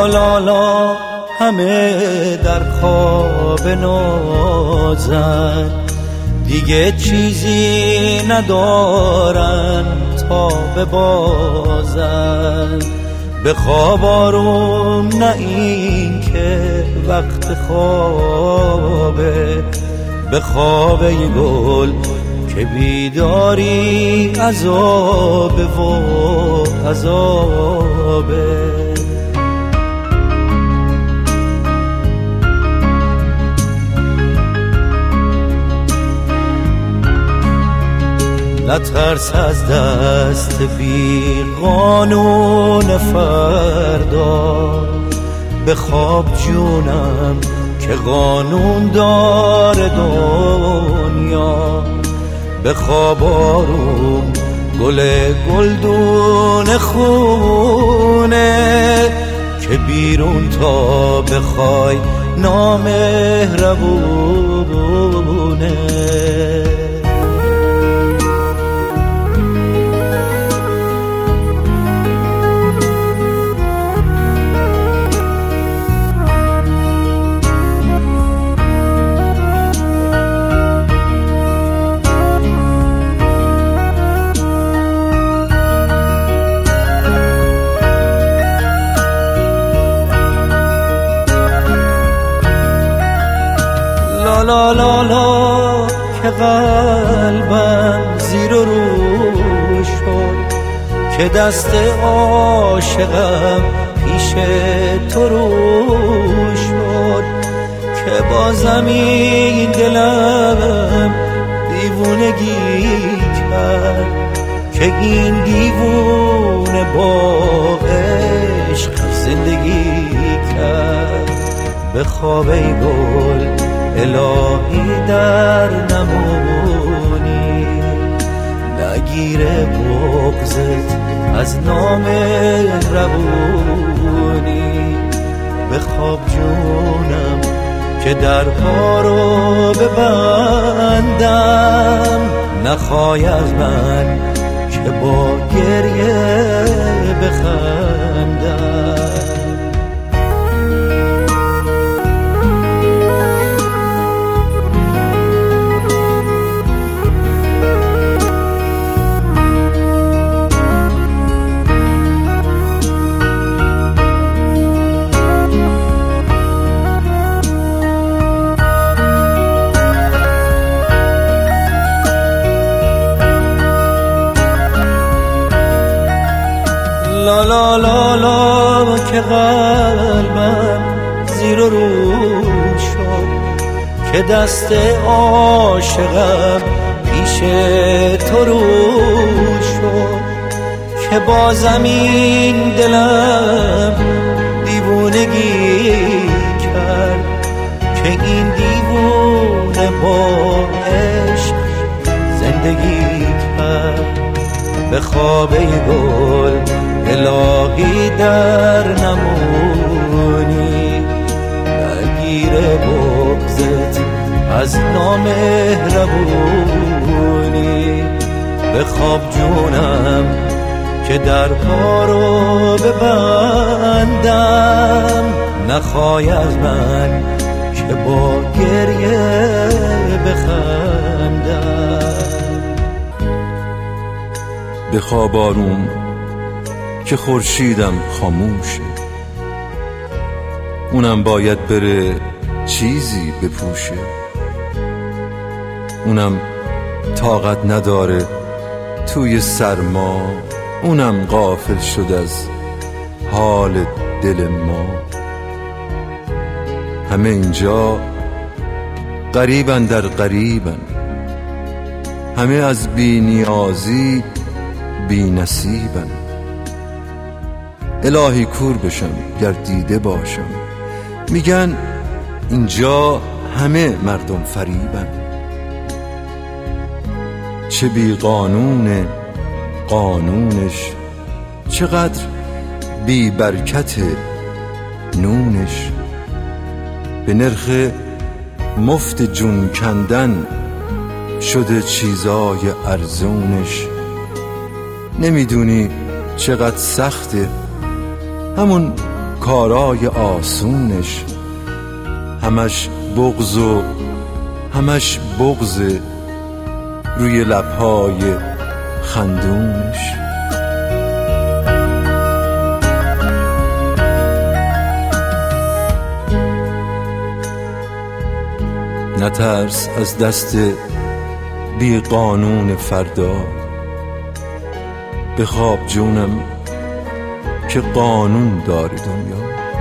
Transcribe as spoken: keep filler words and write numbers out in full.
لا لا لا همه در خواب نازن، دیگه چیزی ندارن تا ببازن. به خواب آروم نه این که وقت خوابه، به خواب ای گل که بیداری عذابه و عذابه. نترس از دست بی قانون فردا، به خواب جونم که قانون داره دنیا. به خواب آروم گل گلدون خونه، که بیرون تا بخوای نامهربونه. لا لا لا که قلبم زیر و رو شد، که دست عاشقم پیش تو رو شد. که با زمین دلم دیوونگی کرد، که این دیوونه با عشق زندگی کرد. به خواب ای گل الهی در نمونی، نگیره بغضت از نام ربونی. به خواب جونم که درها رو ببندم، نخوای از من که با گریه بخندم. لا لا لا لا که قلبم زیر و رو شد، که دست عاشقم پیش تو رو شد. که با زمین دلم دیوونگی کرد، که این دیوونه با عشق زندگی کرد. به خواب ای گل الهی در نمونی، نگیره بغضت از نامهربونی. به خواب جونم که درها رو ببندم، نخوای از من که با گریه بخندم. به خواب آروم که خورشیدم خاموشه، اونم باید بره چیزی بپوشه. اونم طاقت نداره توی سرما، اونم غافل شد از حال دل ما. همه اینجا غریبن در غریبن، همه از بی نیازی بی نصیبن. الهی کور بشم گر دیده باشم، میگن اینجا همه مردم فریبن. چه بی قانون قانونش، چقدر بی برکت نونش. به نرخ مفت جون کندن شده چیزای ارزونش. نمیدونی چقدر سخته همون کارای آسونش، همش بغض و همش بغض روی لبهای خندونش. نترس از دست بی قانون فردا، بخواب جونم که قانون داره دنیا.